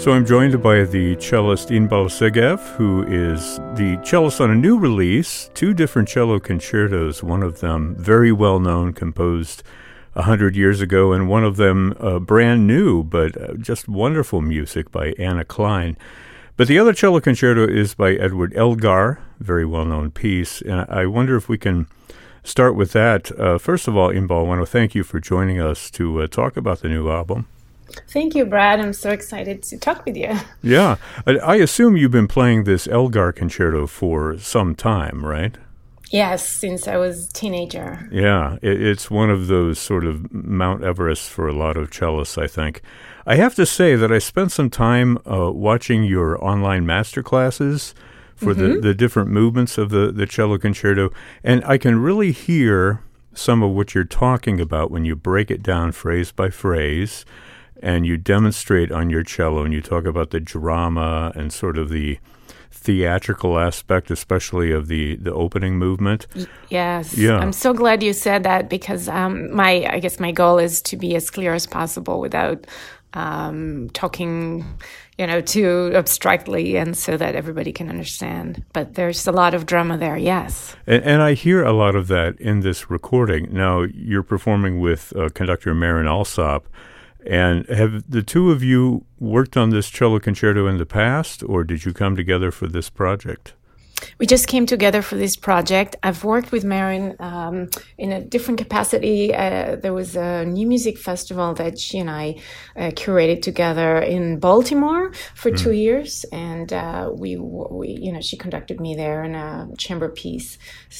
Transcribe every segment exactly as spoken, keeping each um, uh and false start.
So I'm joined by the cellist Inbal Segev, who is the cellist on a new release, two different cello concertos, one of them very well known, composed a hundred years ago, and one of them uh, brand new, but uh, just wonderful music by Anna Klein. But the other cello concerto is by Edward Elgar, very well-known piece, and I wonder if we can start with that. Uh, first of all, Inbal, I want to thank you for joining us to uh, talk about the new album. Thank you, Brad. I'm so excited to talk with you. Yeah. I, I assume you've been playing this Elgar concerto for some time, right? Yes, since I was a teenager. Yeah. It, it's one of those sort of Mount Everest for a lot of cellists, I think. I have to say that I spent some time uh, watching your online masterclasses for mm-hmm. the, the different movements of the, the cello concerto, and I can really hear some of what you're talking about when you break it down phrase by phrase, and you demonstrate on your cello, and you talk about the drama and sort of the theatrical aspect, especially of the, the opening movement. Yes. Yeah. I'm so glad you said that, because um, my I guess my goal is to be as clear as possible without um, talking, you know, too abstractly, and so that everybody can understand. But there's a lot of drama there, yes. And, and I hear a lot of that in this recording. Now, you're performing with uh, conductor Marin Alsop. And have the two of you worked on this cello concerto in the past, or did you come together for this project? We just came together for this project. I've worked with Marin um, in a different capacity. Uh, there was a new music festival that she and I uh, curated together in Baltimore for mm. two years, and uh, we, we, you know, she conducted me there in a chamber piece.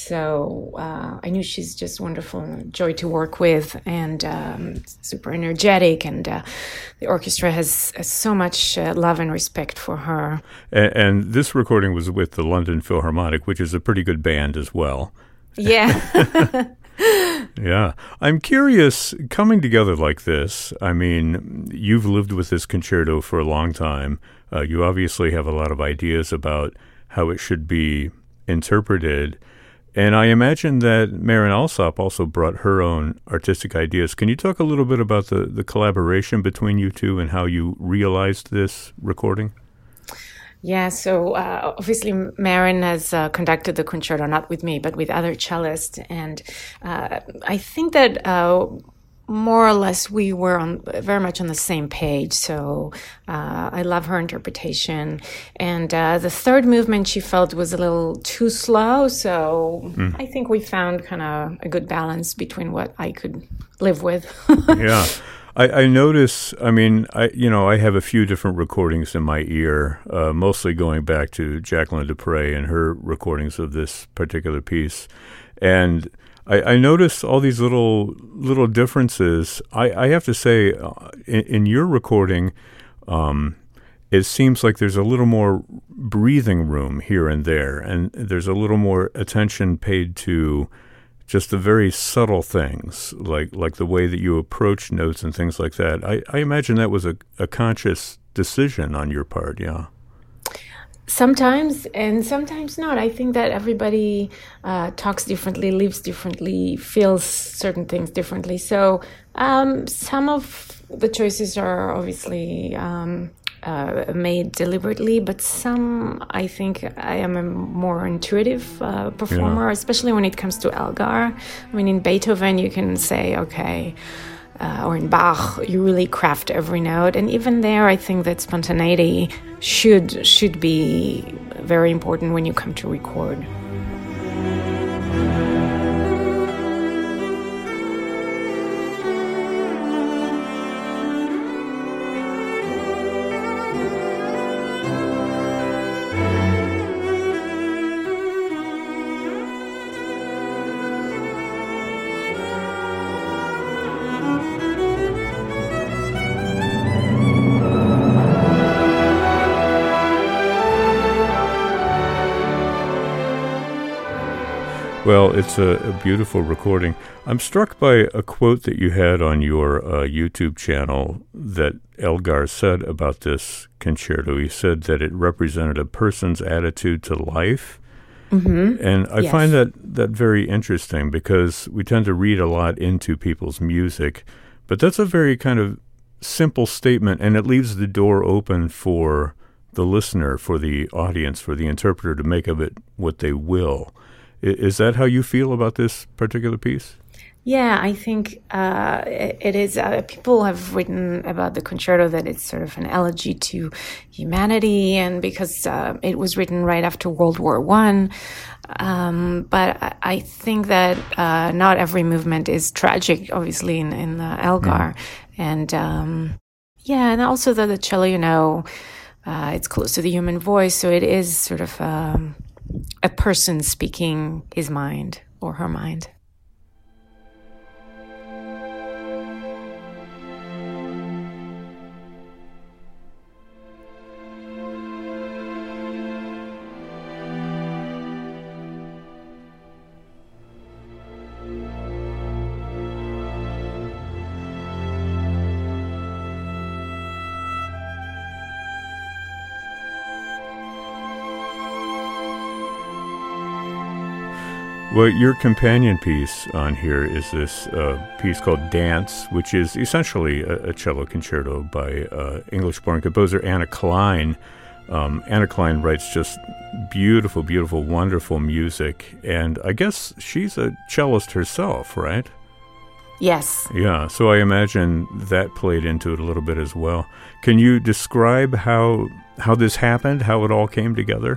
So uh, I knew she's just wonderful, and a joy to work with, and um, super energetic, and uh, the orchestra has, has so much uh, love and respect for her. And, and this recording was with the London Philharmonic, which is a pretty good band as well. Yeah. Yeah. I'm curious, coming together like this, I mean, you've lived with this concerto for a long time. Uh, you obviously have a lot of ideas about how it should be interpreted. And I imagine that Marin Alsop also brought her own artistic ideas. Can you talk a little bit about the, the collaboration between you two and how you realized this recording? Yeah, so uh, obviously Marin has uh, conducted the concerto, not with me, but with other cellists. And uh, I think that uh, more or less we were on very much on the same page. So uh, I love her interpretation. And uh, the third movement she felt was a little too slow. So mm. I think we found kind of a good balance between what I could live with. Yeah. I, I notice, I mean, I you know, I have a few different recordings in my ear, uh, mostly going back to Jacqueline du Pré and her recordings of this particular piece. And I, I noticed all these little little differences. I, I have to say, uh, in, in your recording, um, it seems like there's a little more breathing room here and there, and there's a little more attention paid to just the very subtle things, like like the way that you approach notes and things like that. I, I imagine that was a, a conscious decision on your part, yeah. Sometimes, and sometimes not. I think that everybody uh, talks differently, lives differently, feels certain things differently. So um, some of the choices are obviously Um, Uh, made deliberately, but some, I think I am a more intuitive uh, performer, yeah. especially when it comes to Elgar. I mean, in Beethoven, you can say, okay, uh, or in Bach, you really craft every note. And even there, I think that spontaneity should should be very important when you come to record. Well, it's a, a beautiful recording. I'm struck by a quote that you had on your uh, YouTube channel that Elgar said about this concerto. He said that it represented a person's attitude to life. Mm-hmm. And I yes. find that, that very interesting, because we tend to read a lot into people's music, but that's a very kind of simple statement, and it leaves the door open for the listener, for the audience, for the interpreter to make of it what they will. I, is that how you feel about this particular piece? Yeah, I think uh, it, it is. Uh, people have written about the concerto that it's sort of an elegy to humanity, and because uh, it was written right after World War One. Um, but I, I think that uh, not every movement is tragic, obviously, in, in the Elgar. Mm. And um, yeah, and also the, the cello, you know, uh, it's close to the human voice, so it is sort of um, a person speaking his mind or her mind. Well, your companion piece on here is this uh, piece called Dance, which is essentially a, a cello concerto by uh, English-born composer Anna Klein. Um, Anna Klein writes just beautiful, beautiful, wonderful music, and I guess she's a cellist herself, right? Yes. Yeah, so I imagine that played into it a little bit as well. Can you describe how how this happened, how it all came together?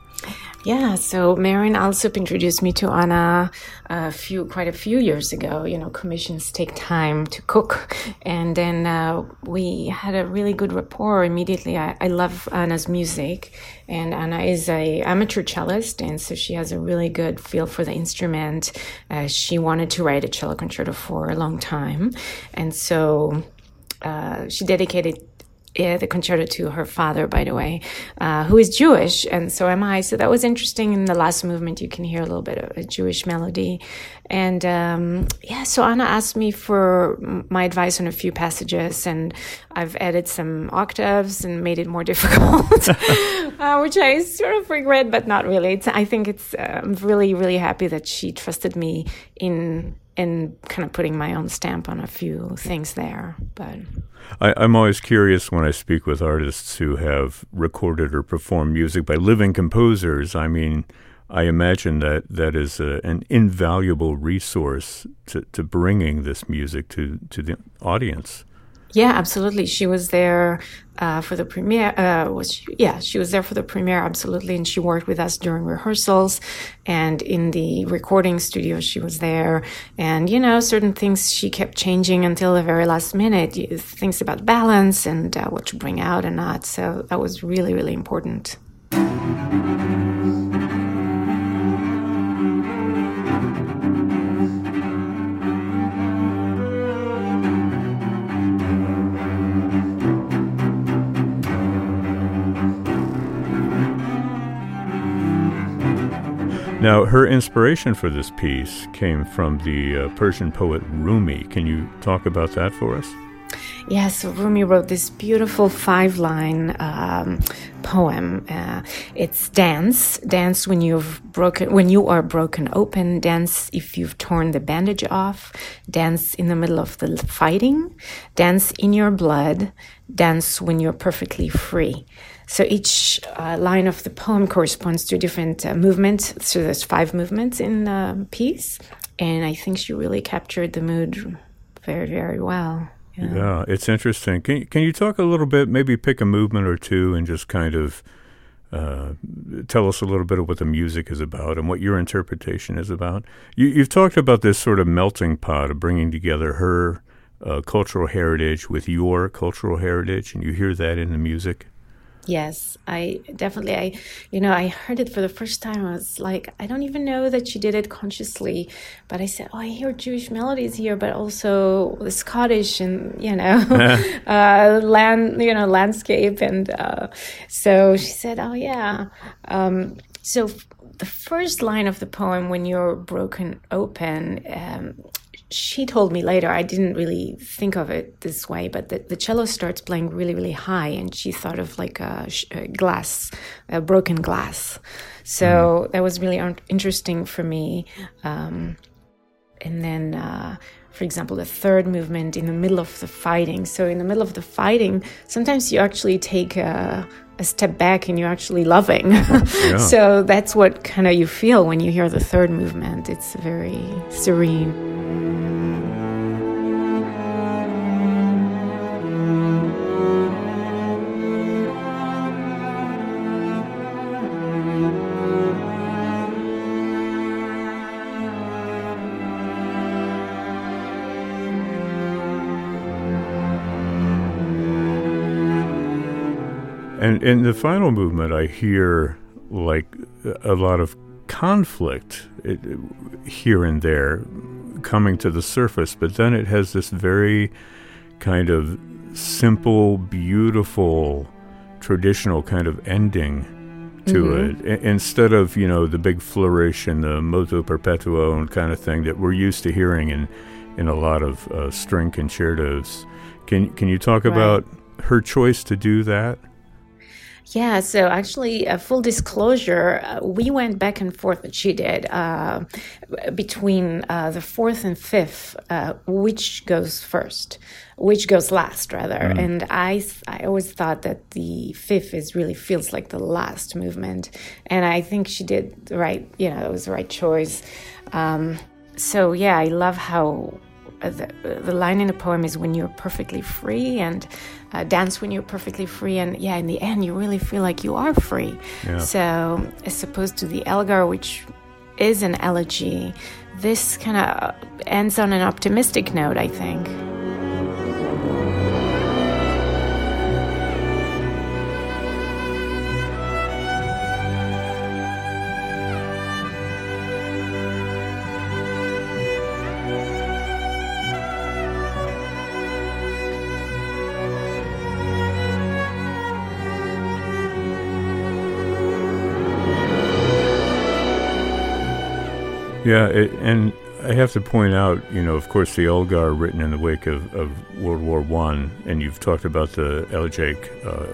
Yeah, so Marian Alsup introduced me to Anna a few, quite a few years ago. You know, commissions take time to cook, and then uh, we had a really good rapport immediately. I, I love Anna's music, and Anna is a amateur cellist, and so she has a really good feel for the instrument. Uh, she wanted to write a cello concerto for a long time, and so uh, she dedicated Yeah, the concerto to her father, by the way, uh, who is Jewish, and so am I. So that was interesting. In the last movement, you can hear a little bit of a Jewish melody. And um, yeah, so Anna asked me for my advice on a few passages, and I've added some octaves and made it more difficult, uh, which I sort of regret, but not really. It's, I think it's, uh, I'm really, really happy that she trusted me in and kind of putting my own stamp on a few things there. But I, I'm always curious when I speak with artists who have recorded or performed music by living composers. I mean, I imagine that that is a, an invaluable resource to, to bringing this music to, to the audience. Yeah, absolutely. She was there uh, for the premiere. Uh, was she? Yeah, she was there for the premiere, absolutely. And she worked with us during rehearsals, and in the recording studio, she was there. And, you know, certain things she kept changing until the very last minute. Things about balance and uh, what to bring out and not. So that was really, really important. Now, her inspiration for this piece came from the uh, Persian poet Rumi. Can you talk about that for us? Yeah, so Rumi wrote this beautiful five-line um, poem. Uh, it's dance, dance when you've broken, when you are broken open, dance if you've torn the bandage off, dance in the middle of the fighting, dance in your blood, dance when you're perfectly free. So each uh, line of the poem corresponds to a different uh, movement. So there's five movements in the piece, and I think she really captured the mood very, very well. Yeah, yeah, it's interesting. Can can you talk a little bit, maybe pick a movement or two, and just kind of uh, tell us a little bit of what the music is about and what your interpretation is about? You, you've talked about this sort of melting pot of bringing together her uh, cultural heritage with your cultural heritage, and you hear that in the music. Yes, I definitely, I, you know, I heard it for the first time. I was like, I don't even know that she did it consciously, but I said, oh, I hear Jewish melodies here, but also the Scottish and, you know, uh, land, you know, landscape. And uh, so she said, oh, yeah. Um, so the first line of the poem, when you're broken open, um, she told me later, I didn't really think of it this way, but the, the cello starts playing really, really high, and she thought of like a, a glass, a broken glass. So mm. that was really un- interesting for me. Um, and then uh, for example, the third movement in the middle of the fighting. So in the middle of the fighting, sometimes you actually take a, a step back and you're actually loving. Yeah. So that's what kind of you feel when you hear the third movement. It's very serene. And in the final movement, I hear like a lot of conflict it, here and there coming to the surface, but then it has this very kind of simple, beautiful, traditional kind of ending to mm-hmm. it. I- instead of, you know, the big flourish and the motu perpetuo and kind of thing that we're used to hearing in, in a lot of uh, string concertos. Can, can you talk right. about her choice to do that? Yeah, so actually, uh, full disclosure, uh, we went back and forth, that she did, uh, between uh, the fourth and fifth, uh, which goes first, which goes last, rather. Mm. And I, I always thought that the fifth is really feels like the last movement. And I think she did the right, you know, it was the right choice. Um, so, yeah, I love how the, the line in the poem is when you're perfectly free, and uh, dance when you're perfectly free, and yeah, in the end you really feel like you are free. Yeah. So as opposed to the Elgar, which is an elegy, this kind of ends on an optimistic note, I think. Yeah, it, and I have to point out, you know, of course, the Elgar written in the wake of, of World War One, and you've talked about the elegiac, uh,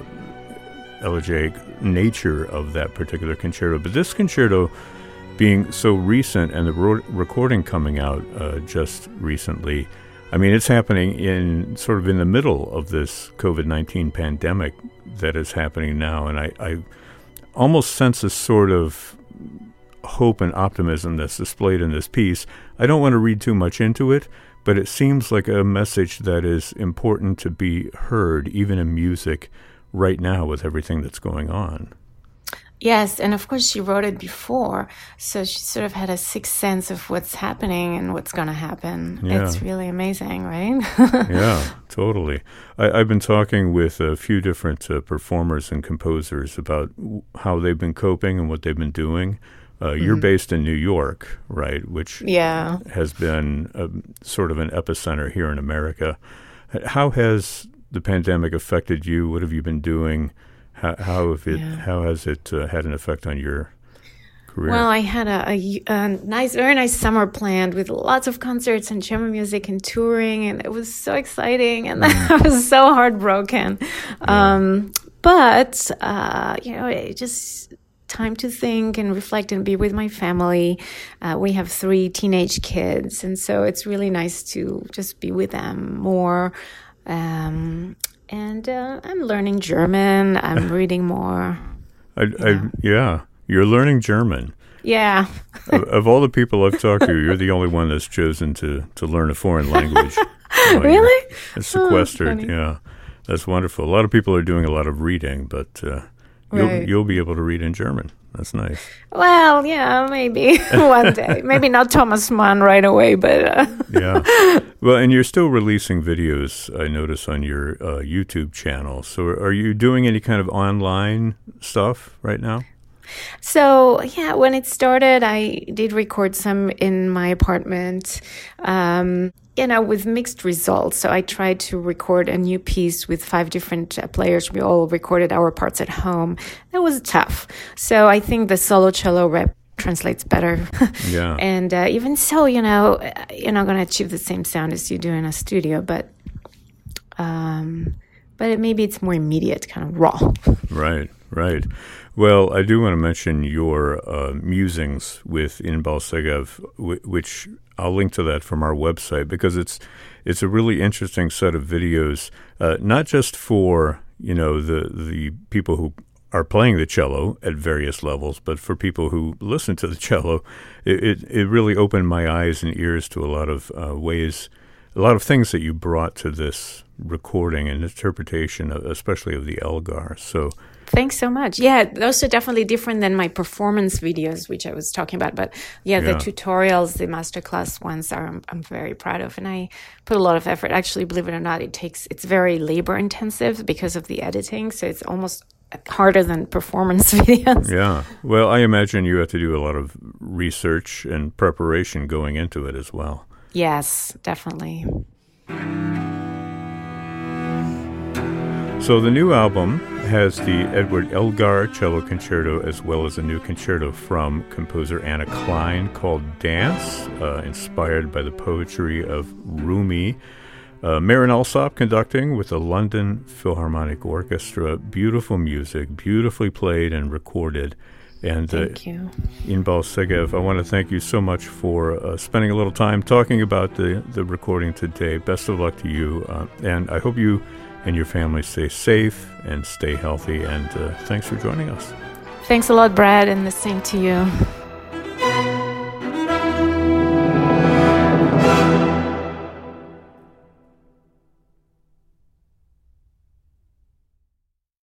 elegiac nature of that particular concerto. But this concerto, being so recent, and the ro- recording coming out uh, just recently, I mean, it's happening in sort of in the middle of this covid nineteen pandemic that is happening now, and I, I almost sense a sort of hope and optimism that's displayed in this piece. I don't want to read too much into it, but it seems like a message that is important to be heard, even in music, right now with everything that's going on. Yes, and of course she wrote it before, so she sort of had a sixth sense of what's happening and what's going to happen. Yeah. It's really amazing, right? Yeah, totally. I, I've been talking with a few different uh, performers and composers about w- how they've been coping and what they've been doing. Uh, mm-hmm. You're based in New York, right, which yeah. has been a, sort of an epicenter here in America. How has the pandemic affected you? What have you been doing? How, how, have it, yeah. how has it uh, had an effect on your career? Well, I had a, a, a nice, very nice summer planned with lots of concerts and chamber music and touring, and it was so exciting, and mm. I was so heartbroken. Yeah. Um, but, uh, you know, it just... time to think and reflect and be with my family. Uh, we have three teenage kids, and so it's really nice to just be with them more. Um, and uh, I'm learning German. I'm reading more. I, I, yeah, you're learning German. Yeah. of, of all the people I've talked to, you're the only one that's chosen to, to learn a foreign language. Oh, really? It's sequestered, oh, yeah. That's wonderful. A lot of people are doing a lot of reading, but... Uh, You'll, right. you'll be able to read in German. That's nice. Well, yeah, maybe one day. Maybe not Thomas Mann right away, but... Uh. Yeah. Well, and you're still releasing videos, I notice, on your uh, YouTube channel. So are you doing any kind of online stuff right now? So, yeah, when it started, I did record some in my apartment, um, you know, with mixed results. So I tried to record a new piece with five different uh, players. We all recorded our parts at home. That was tough. So I think the solo cello rep translates better. Yeah. And uh, even so, you know, you're not going to achieve the same sound as you do in a studio, but... Um, But it, maybe it's more immediate, kind of raw. Right, Right. Well, I do want to mention your uh, musings with Inbal Segev, w- which I'll link to that from our website, because it's it's a really interesting set of videos, uh, not just for, you know, the the people who are playing the cello at various levels, but for people who listen to the cello. It it, it really opened my eyes and ears to a lot of uh, ways, a lot of things that you brought to this recording and interpretation, especially of the Elgar. So. Thanks so much. Yeah, those are definitely different than my performance videos, which I was talking about. But yeah, the Yeah. tutorials, the masterclass ones are I'm, I'm very proud of. And I put a lot of effort. Actually, believe it or not, it takes, it's very labor intensive because of the editing. So it's almost harder than performance videos. Yeah. Well, I imagine you have to do a lot of research and preparation going into it as well. Yes, definitely. So the new album has the Edward Elgar Cello Concerto, as well as a new concerto from composer Anna Klein called Dance, uh, inspired by the poetry of Rumi. Uh, Marin Alsop conducting with the London Philharmonic Orchestra. Beautiful music, beautifully played and recorded. And Thank uh, you. Inbal Segev, I want to thank you so much for uh, spending a little time talking about the, the recording today. Best of luck to you. Uh, and I hope you and your family stay safe and stay healthy. And uh, thanks for joining us. Thanks a lot, Brad, and the same to you.